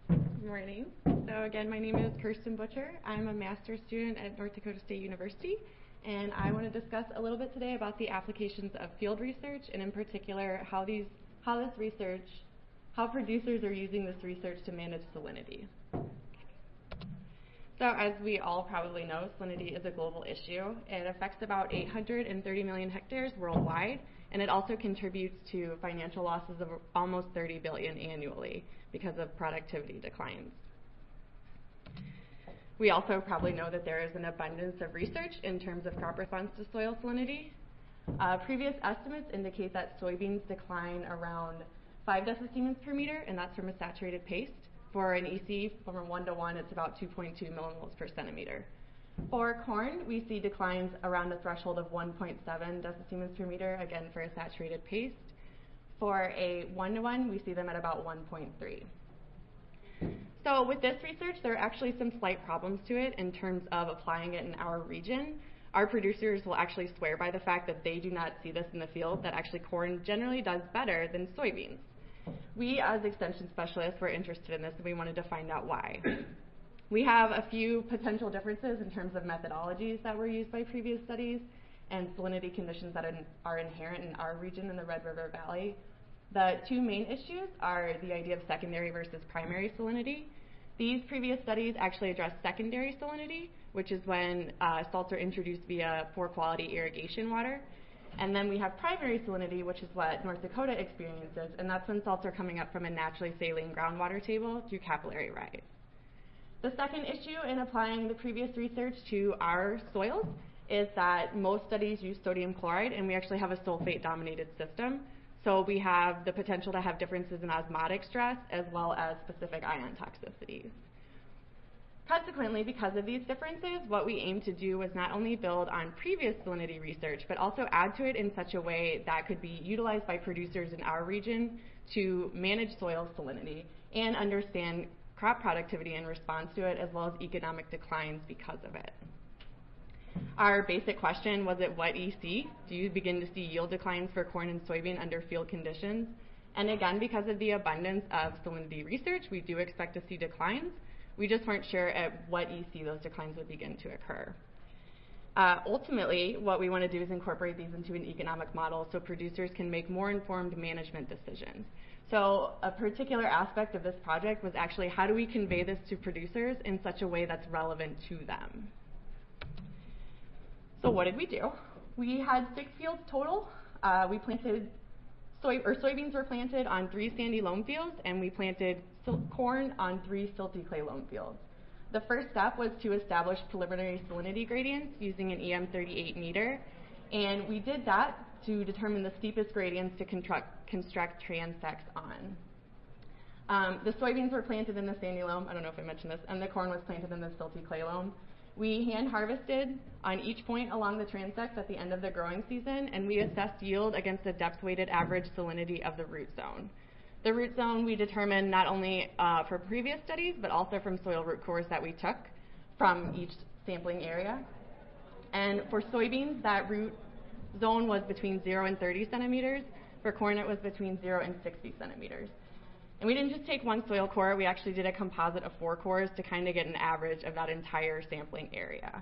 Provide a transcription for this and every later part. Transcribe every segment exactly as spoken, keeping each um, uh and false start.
Good morning. So again, my name is Kirsten Butcher. I'm a master's student at North Dakota State University, and I want to discuss a little bit today about the applications of field research, and in particular, how these, how this research, how producers are using this research to manage salinity. So as we all probably know, salinity is a global issue. It affects about eight hundred thirty million hectares worldwide, and it also contributes to financial losses of almost thirty billion dollars annually because of productivity declines. We also probably know that there is an abundance of research in terms of crop response to soil salinity. Uh, previous estimates indicate that soybeans decline around five decisiemens per meter, and that's from a saturated paste. For an E C, from one to one, it's about two point two millimoles per centimeter. For corn, we see declines around a threshold of one point seven decisiemens per meter, again for a saturated paste. For a one to one, we see them at about one point three. So with this research, there are actually some slight problems to it in terms of applying it in our region. Our producers will actually swear by the fact that they do not see this in the field, that actually corn generally does better than soybeans. We, as extension specialists, were interested in this, and we wanted to find out why. We have a few potential differences in terms of methodologies that were used by previous studies and salinity conditions that are inherent in our region in the Red River Valley. The two main issues are the idea of secondary versus primary salinity. These previous studies actually address secondary salinity, which is when uh, salts are introduced via poor quality irrigation water. And then we have primary salinity, which is what North Dakota experiences, and that's when salts are coming up from a naturally saline groundwater table through capillary rise. The second issue in applying the previous research to our soils is that most studies use sodium chloride, and we actually have a sulfate-dominated system. So we have the potential to have differences in osmotic stress as well as specific ion toxicities. Consequently, because of these differences, what we aim to do was not only build on previous salinity research, but also add to it in such a way that could be utilized by producers in our region to manage soil salinity and understand crop productivity in response to it, as well as economic declines because of it. Our basic question was, at what E C do you begin to see yield declines for corn and soybean under field conditions? And again, because of the abundance of salinity research, we do expect to see declines. We just weren't sure at what E C those declines would begin to occur. Uh, ultimately, what we want to do is incorporate these into an economic model so producers can make more informed management decisions. So a particular aspect of this project was actually, how do we convey this to producers in such a way that's relevant to them? So what did we do? We had six fields total. Uh, we planted Soy, or soybeans were planted on three sandy loam fields, and we planted corn on three silty clay loam fields. The first step was to establish preliminary salinity gradients using an E M thirty-eight meter, and we did that to determine the steepest gradients to construct, construct transects on. Um, the soybeans were planted in the sandy loam, I don't know if I mentioned this, and the corn was planted in the silty clay loam. We hand harvested on each point along the transects at the end of the growing season, and we assessed yield against the depth-weighted average salinity of the root zone. The root zone we determined not only uh, for previous studies, but also from soil root cores that we took from each sampling area. And for soybeans, that root zone was between zero and thirty centimeters. For corn, it was between zero and sixty centimeters. And we didn't just take one soil core, we actually did a composite of four cores to kind of get an average of that entire sampling area.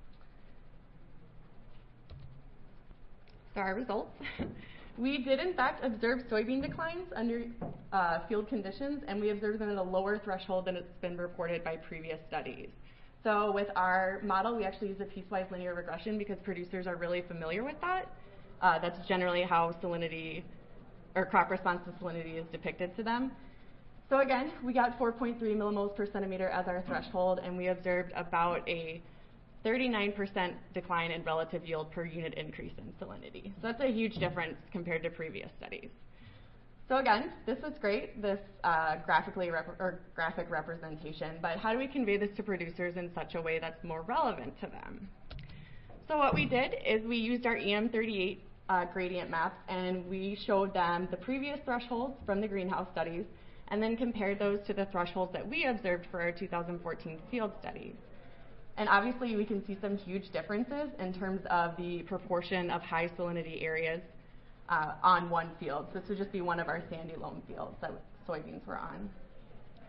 So our results. We did in fact observe soybean declines under uh, field conditions, and we observed them at a lower threshold than it's been reported by previous studies. So with our model, we actually use a piecewise linear regression because producers are really familiar with that. Uh, that's generally how salinity or crop response to salinity is depicted to them. So again, we got four point three millimoles per centimeter as our threshold, and we observed about a thirty-nine percent decline in relative yield per unit increase in salinity. So that's a huge difference compared to previous studies. So again, this was great, this uh, graphically rep or graphic representation, but how do we convey this to producers in such a way that's more relevant to them? So what we did is we used our E M thirty-eight Uh, gradient maps, and we showed them the previous thresholds from the greenhouse studies and then compared those to the thresholds that we observed for our two thousand fourteen field studies. And obviously we can see some huge differences in terms of the proportion of high salinity areas uh, on one field. So this would just be one of our sandy loam fields that soybeans were on.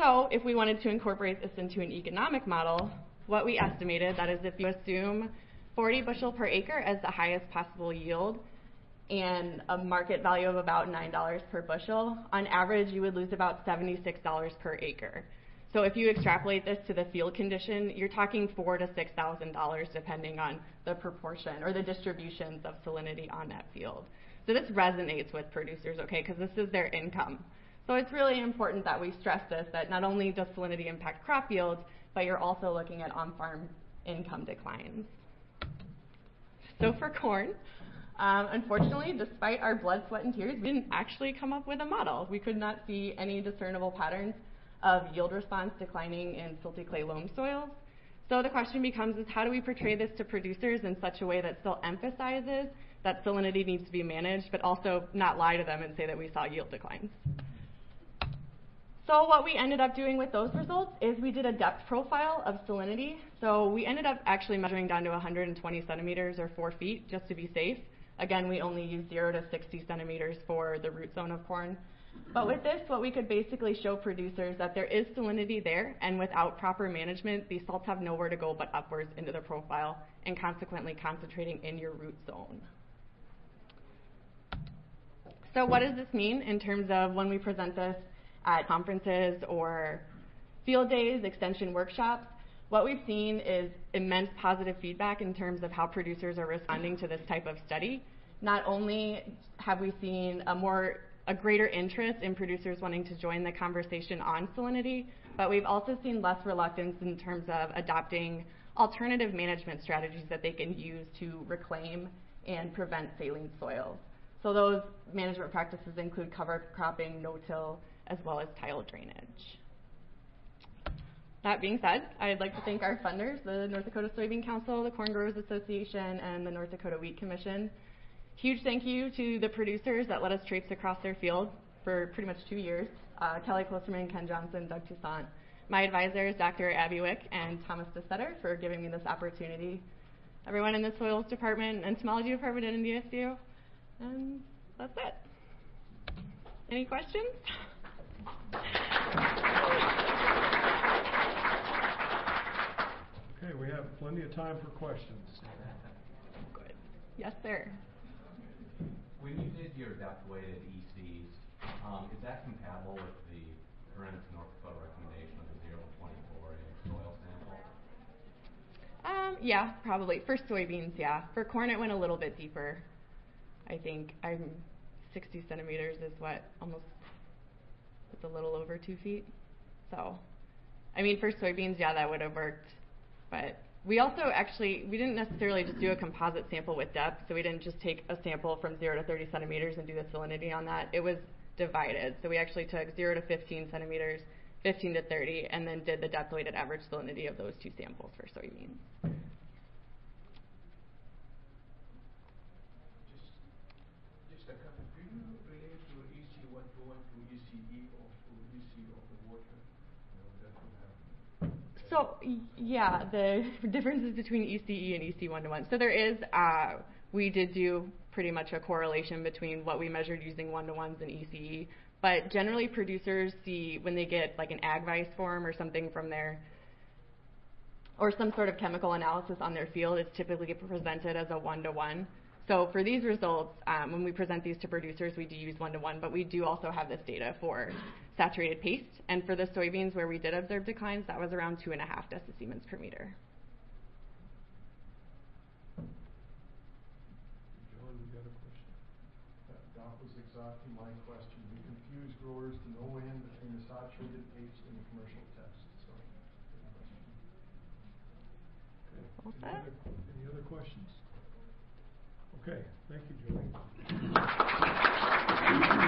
So if we wanted to incorporate this into an economic model, what we estimated, that is if you assume forty bushel per acre as the highest possible yield and a market value of about nine dollars per bushel, on average you would lose about seventy-six dollars per acre. So if you extrapolate this to the field condition, you're talking four thousand to six thousand dollars depending on the proportion or the distributions of salinity on that field. So this resonates with producers, okay, because this is their income. So it's really important that we stress this, that not only does salinity impact crop yields, but you're also looking at on-farm income declines. So for corn, um, unfortunately, despite our blood, sweat, and tears, we didn't actually come up with a model. We could not see any discernible patterns of yield response declining in silty clay loam soils. So the question becomes is how do we portray this to producers in such a way that still emphasizes that salinity needs to be managed, but also not lie to them and say that we saw yield declines. So what we ended up doing with those results is we did a depth profile of salinity. So we ended up actually measuring down to one hundred twenty centimeters or four feet just to be safe. Again, we only used zero to sixty centimeters for the root zone of corn. But with this, what we could basically show producers that there is salinity there, and without proper management, these salts have nowhere to go but upwards into the profile and consequently concentrating in your root zone. So what does this mean in terms of when we present this at conferences or field days, extension workshops? What we've seen is immense positive feedback in terms of how producers are responding to this type of study. Not only have we seen a more a greater interest in producers wanting to join the conversation on salinity, but we've also seen less reluctance in terms of adopting alternative management strategies that they can use to reclaim and prevent saline soils. So those management practices include cover cropping, no-till, as well as tile drainage. That being said, I'd like to thank our funders, the North Dakota Soybean Council, the Corn Growers Association, and the North Dakota Wheat Commission. Huge thank you to the producers that let us traipse across their field for pretty much two years, uh, Kelly Klosterman, Ken Johnson, Doug Toussaint. My advisors, Doctor Abby Wick and Thomas DeSetter, for giving me this opportunity. Everyone in the Soils Department, Entomology Department, and N D S U. And that's it. Any questions? Okay, we have plenty of time for questions. Good. Yes, sir. When you did your depth weighted E Cs, um, is that compatible with the current North Dakota recommendation of the zero to twenty-four inch soil sample? Um, yeah, probably. For soybeans, yeah. For corn, it went a little bit deeper. I think I'm sixty centimeters is what, almost, it's a little over two feet. So, I mean, for soybeans, yeah, that would have worked. But we also actually, we didn't necessarily just do a composite sample with depth, so we didn't just take a sample from zero to thirty centimeters and do the salinity on that. It was divided. So we actually took zero to fifteen centimeters, fifteen to thirty, and then did the depth weighted average salinity of those two samples for soybeans. Just a couple. Do you relate to E C one to one to E C E or to E C of the water? You know, that will happen. So, yeah, the differences between E C E and E C one to one. So there is, uh, we did do pretty much a correlation between what we measured using one to ones and E C E. But generally producers see when they get like an AgVice form or something from their, or some sort of chemical analysis on their field, it's typically presented as a one to one. So for these results, um, when we present these to producers, we do use one to one, but we do also have this data for saturated paste. And for the soybeans where we did observe declines, that was around two and a half decisiemens per meter. John, you got a question? That, that was exactly my question. We confuse growers to no end between the saturated paste and the commercial test. So, Okay. Any other, any other questions? Okay, thank you, Joey.